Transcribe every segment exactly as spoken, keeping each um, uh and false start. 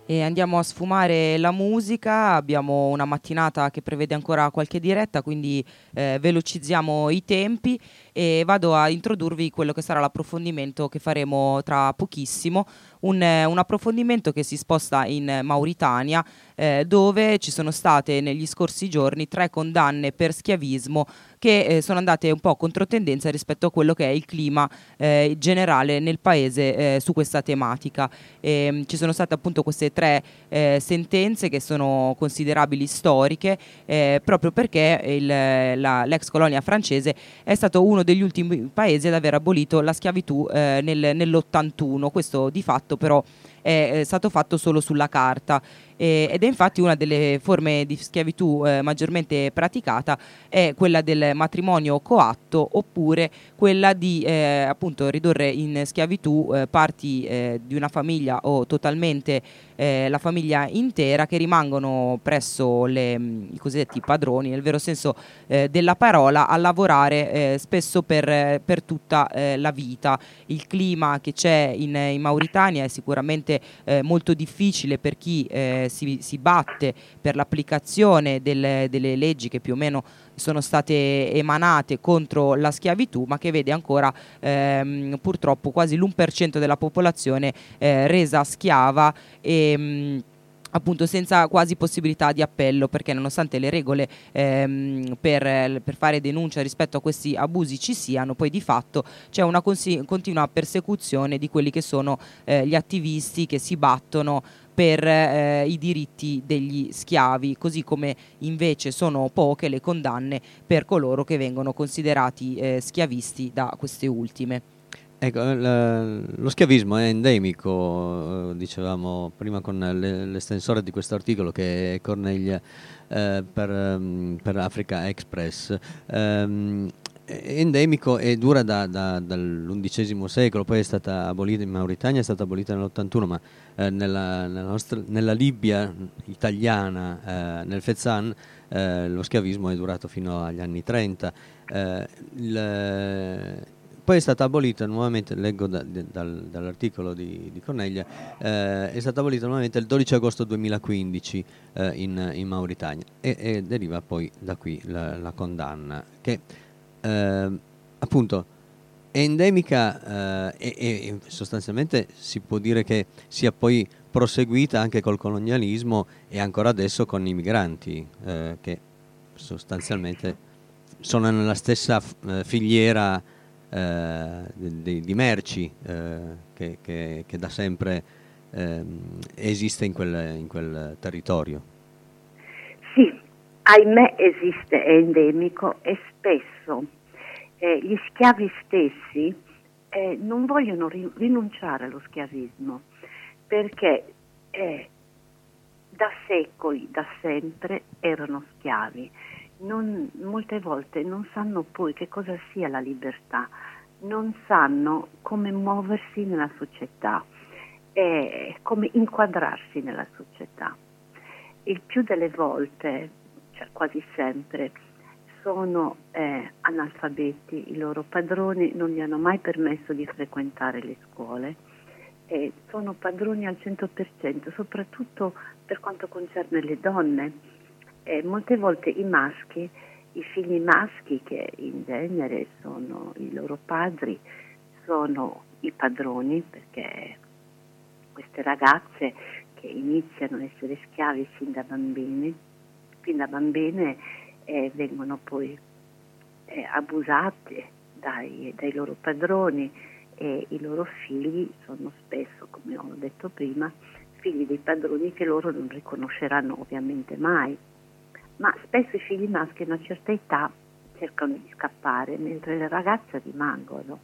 e andiamo a sfumare la musica. Abbiamo una mattinata che prevede ancora qualche diretta, quindi eh, velocizziamo i tempi e vado a introdurvi quello che sarà l'approfondimento che faremo tra pochissimo. Un, eh, un approfondimento che si sposta in Mauritania, eh, dove ci sono state negli scorsi giorni tre condanne per schiavismo che eh, sono andate un po' controtendenza rispetto a quello che è il clima eh, generale nel paese eh, su questa tematica. E, ci sono state appunto queste tre eh, sentenze che sono considerabili storiche, eh, proprio perché il, la, l'ex colonia francese è stato uno degli ultimi paesi ad aver abolito la schiavitù eh, nel, nell'ottantuno. Questo di fatto però è, è stato fatto solo sulla carta, eh, ed è infatti una delle forme di schiavitù eh, maggiormente praticata è quella del matrimonio coatto, oppure quella di eh, appunto ridurre in schiavitù eh, parti eh, di una famiglia o totalmente eh, la famiglia intera, che rimangono presso le, mh, i cosiddetti padroni, nel vero senso eh, della parola, a lavorare eh, spesso per, per tutta eh, la vita. Il clima che c'è in, in Mauritania è sicuramente eh, molto difficile per chi eh, si, si batte per l'applicazione delle, delle leggi che più o meno sono state emanate contro la schiavitù, ma che vede ancora ehm, purtroppo quasi l'uno per cento della popolazione eh, resa schiava e mh, appunto senza quasi possibilità di appello, perché nonostante le regole ehm, per, per fare denuncia rispetto a questi abusi ci siano, poi di fatto c'è una consi- continua persecuzione di quelli che sono eh, gli attivisti che si battono per eh, i diritti degli schiavi, così come invece sono poche le condanne per coloro che vengono considerati eh, schiavisti da queste ultime. Ecco, l- lo schiavismo è endemico, eh, dicevamo prima con le- l'estensore di questo articolo che è Corneglia eh, per, ehm, per Africa Express. Ehm, è endemico e dura da- da- dall'undicesimo secolo, poi è stata abolita in Mauritania, è stata abolita nell'ottantuno, ma eh, nella, nella nostra- nella Libia italiana, eh, nel Fezzan, eh, lo schiavismo è durato fino agli anni trenta. Eh, il- poi è stata abolita nuovamente, leggo da- de- dal- dall'articolo di, di Corneglia, eh, è stata abolita nuovamente il dodici agosto duemilaquindici eh, in, in Mauritania e, e deriva poi da qui la, la condanna che eh, appunto è endemica eh, e, e sostanzialmente si può dire che sia poi proseguita anche col colonialismo e ancora adesso con i migranti eh, che sostanzialmente sono nella stessa f- eh, filiera eh, di, di merci eh, che, che- che da sempre ehm, esiste in quel, in quel territorio. Sì, ahimè esiste, è endemico e spesso eh, gli schiavi stessi eh, non vogliono ri- rinunciare allo schiavismo perché eh, da secoli, da sempre erano schiavi. Non, molte volte non sanno poi che cosa sia la libertà, non sanno come muoversi nella società e come inquadrarsi nella società. Il più delle volte, cioè quasi sempre, sono eh, analfabeti, i loro padroni non gli hanno mai permesso di frequentare le scuole, e sono padroni al cento per cento, soprattutto per quanto concerne le donne. Eh, molte volte i maschi, i figli maschi che in genere sono i loro padri, sono i padroni, perché queste ragazze che iniziano a essere schiavi fin da bambini, fin da bambine eh, vengono poi eh, abusate dai, dai loro padroni e i loro figli sono spesso, come ho detto prima, figli dei padroni che loro non riconosceranno ovviamente mai. Ma spesso i figli maschi a una certa età cercano di scappare, mentre le ragazze rimangono.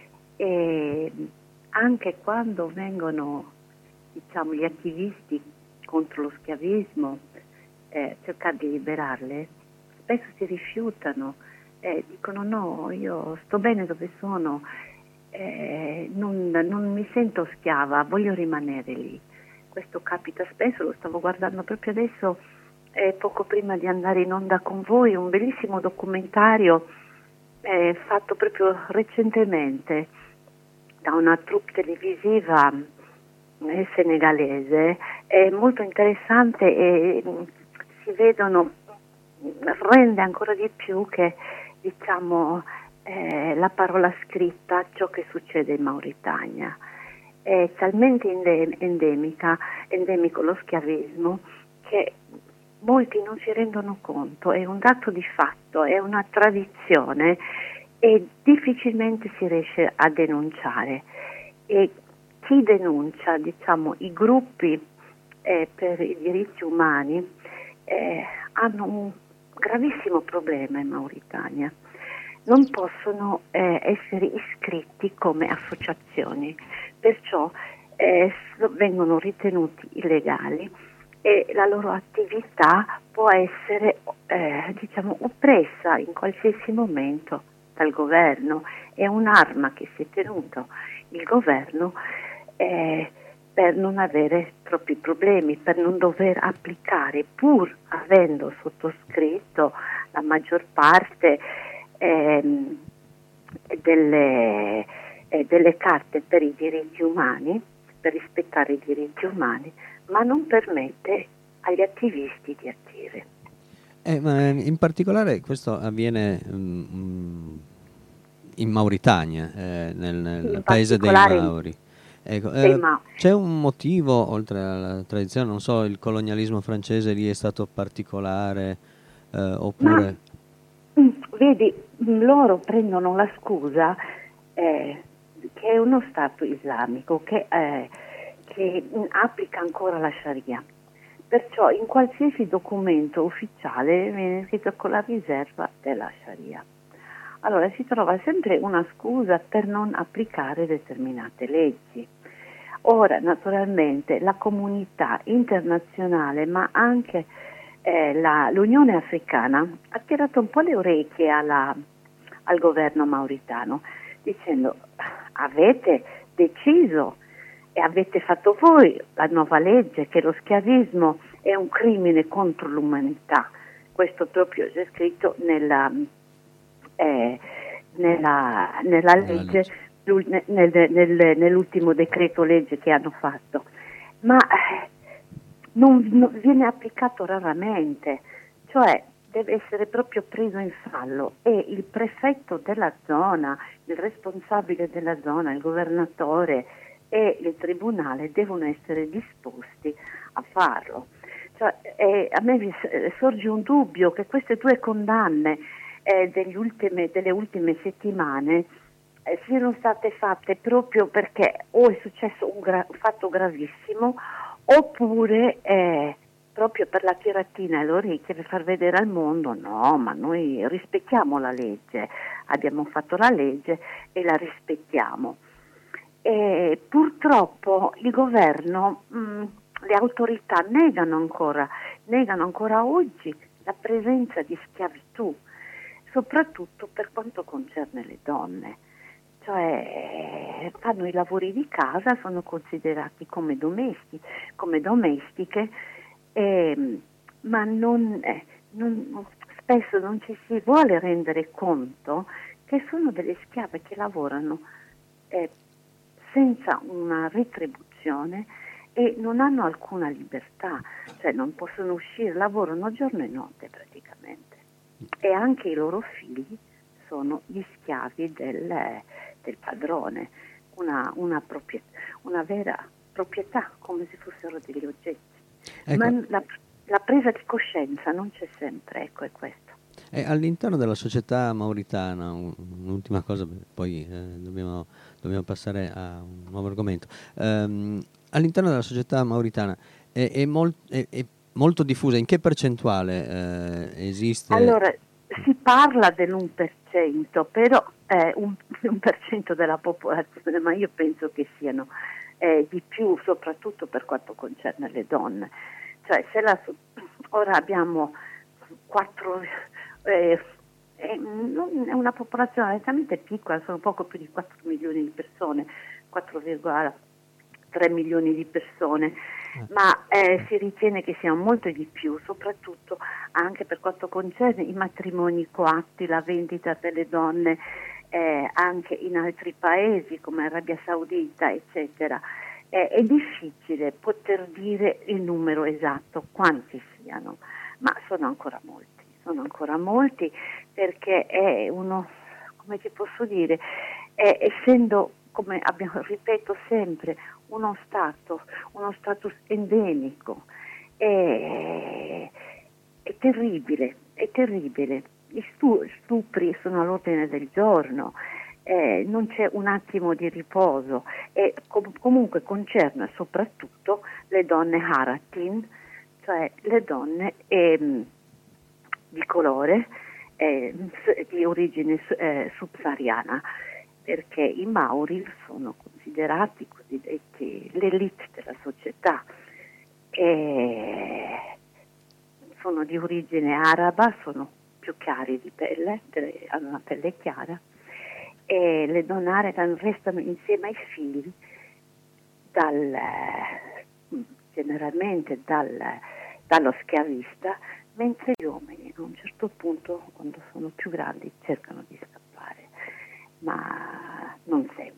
E anche quando vengono, diciamo, gli attivisti contro lo schiavismo eh, cercare di liberarle, spesso si rifiutano, eh, dicono no, io sto bene dove sono, eh, non, non mi sento schiava, voglio rimanere lì. Questo capita spesso, lo stavo guardando proprio adesso, eh, poco prima di andare in onda con voi, un bellissimo documentario eh, fatto proprio recentemente da una troupe televisiva eh, senegalese è molto interessante e si vedono, rende ancora di più che diciamo eh, la parola scritta ciò che succede in Mauritania. È talmente ende- endemica, endemico lo schiavismo che molti non si rendono conto, è un dato di fatto, è una tradizione e difficilmente si riesce a denunciare. E chi denuncia, diciamo, i gruppi eh, per i diritti umani eh, hanno un gravissimo problema in Mauritania. Non possono eh, essere iscritti come associazioni, perciò eh, vengono ritenuti illegali e la loro attività può essere eh, diciamo oppressa in qualsiasi momento dal governo. È un'arma che si è tenuto il governo eh, per non avere troppi problemi, per non dover applicare, pur avendo sottoscritto la maggior parte ehm, delle, eh, delle carte per i diritti umani, per rispettare i diritti umani, ma non permette agli attivisti di agire. Eh, ma in particolare questo avviene um, in Mauritania, eh, nel, nel In paese dei particolare Mauri. Ecco, dei eh, Ma- c'è un motivo, oltre alla tradizione, non so, il colonialismo francese lì è stato particolare, eh, oppure... Ma vedi, loro prendono la scusa eh, che è uno Stato islamico che, eh, che applica ancora la Sharia. Perciò in qualsiasi documento ufficiale viene scritto con la riserva della Sharia. Allora si trova sempre una scusa per non applicare determinate leggi. Ora, naturalmente, la comunità internazionale, ma anche eh, la, l'Unione Africana, ha tirato un po' le orecchie alla, al governo mauritano, dicendo: avete deciso e avete fatto voi la nuova legge che lo schiavismo è un crimine contro l'umanità. Questo proprio c'è scritto nella, eh, nella, nella legge, nel, nel, nel, nell'ultimo decreto legge che hanno fatto, ma eh, non, non viene applicato raramente, cioè deve essere proprio preso in fallo e il prefetto della zona, il responsabile della zona, il governatore e il tribunale devono essere disposti a farlo. Cioè, eh, a me sorge un dubbio che queste due condanne eh, degli ultime, delle ultime settimane eh, siano state fatte proprio perché o è successo un, gra- un fatto gravissimo oppure eh, proprio per la tiratina alle orecchie, per far vedere al mondo: no, ma noi rispettiamo la legge, abbiamo fatto la legge e la rispettiamo. E purtroppo il governo, mh, le autorità negano ancora, negano ancora oggi la presenza di schiavitù, soprattutto per quanto concerne le donne. Cioè fanno i lavori di casa, sono considerati come domestici, come domestiche, eh, ma non, eh, non, spesso non ci si vuole rendere conto che sono delle schiave che lavorano eh, senza una retribuzione e non hanno alcuna libertà, cioè non possono uscire, lavorano giorno e notte praticamente, e anche i loro figli sono gli schiavi del, del padrone, una, una, proprietà, una vera proprietà, come se fossero degli oggetti. Ecco. Ma la, la presa di coscienza non c'è sempre, ecco, è questo. E all'interno della società mauritana, un'ultima cosa, poi eh, dobbiamo, dobbiamo passare a un nuovo argomento. Um, all'interno della società mauritana è, è, molt, è, è molto diffusa, in che percentuale eh, esiste? Allora, si parla dell'uno per cento, però è un, un per cento della popolazione, ma io penso che siano eh, di più, soprattutto per quanto concerne le donne. Cioè, se la, ora abbiamo quattro... Eh, è, non, è una popolazione relativamente piccola, sono poco più di quattro milioni di persone, quattro virgola tre milioni di persone, ma eh, si ritiene che siano molto di più, soprattutto anche per quanto concerne i matrimoni coatti, la vendita delle donne eh, anche in altri paesi come Arabia Saudita, eccetera. Eh, è difficile poter dire il numero esatto, quanti siano, ma sono ancora molti, sono ancora molti perché è uno, come ti posso dire, è, essendo, come abbiamo, ripeto sempre, uno stato, uno status endemico, è, è terribile, è terribile. Gli stu- stupri sono all'ordine del giorno. Eh, non c'è un attimo di riposo e com- comunque concerne soprattutto le donne Haratin, cioè le donne ehm, di colore eh, di origine eh, subsahariana, perché i Maori sono considerati cosiddetti l'elite della società, e sono di origine araba, sono più chiari di pelle, hanno una pelle chiara, e le donne arabe restano insieme ai figli dal, generalmente dal, dallo schiavista, mentre gli uomini a un certo punto, quando sono più grandi, cercano di scappare, ma non sempre.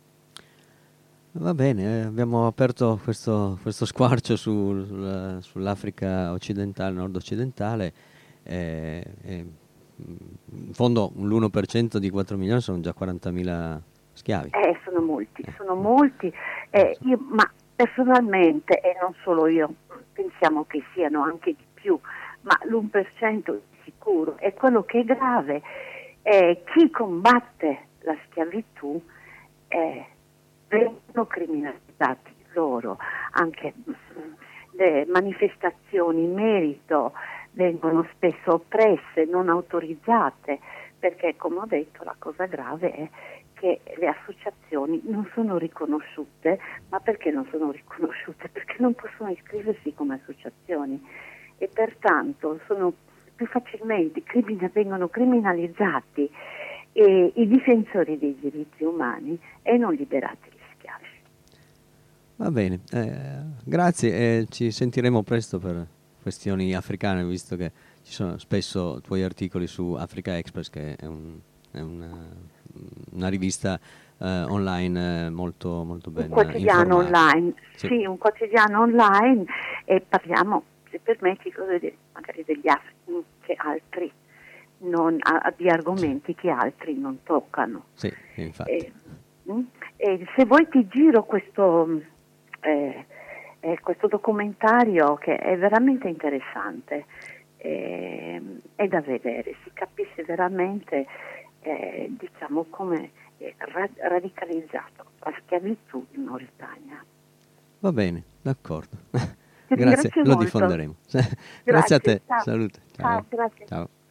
Va bene, eh, abbiamo aperto questo, questo squarcio sul, sull'Africa occidentale, nord-occidentale, eh, eh, in fondo l'uno per cento di quattro milioni sono già quarantamila schiavi. Eh, sono molti, sono molti, eh, io, ma personalmente, e non solo io, pensiamo che siano anche di più, ma l'uno per cento di sicuro. E quello che è grave è chi combatte la schiavitù, eh, vengono criminalizzati loro, anche le manifestazioni in merito vengono spesso oppresse, non autorizzate, perché come ho detto la cosa grave è che le associazioni non sono riconosciute, ma perché non sono riconosciute? Perché non possono iscriversi come associazioni e pertanto sono più facilmente crimine, vengono criminalizzati e i difensori dei diritti umani e non liberati gli schiavi. Va bene, eh, grazie e ci sentiremo presto per questioni africane, visto che ci sono spesso tuoi articoli su Africa Express, che è, un, è una, una rivista eh, online molto, molto ben informata. Un quotidiano online, sì. sì, un quotidiano online, e parliamo, se permetti, magari degli africani che altri non, a, di argomenti che altri non toccano. Sì, infatti. E, e se vuoi ti giro questo, eh, eh, questo documentario che è veramente interessante, eh, è da vedere, si capisce veramente eh, diciamo come è radicalizzato la schiavitù in Mauritania. Va bene, d'accordo. Grazie, lo diffonderemo. Grazie, grazie a te. Ciao. Salute. Ciao. Ciao, grazie. Ciao.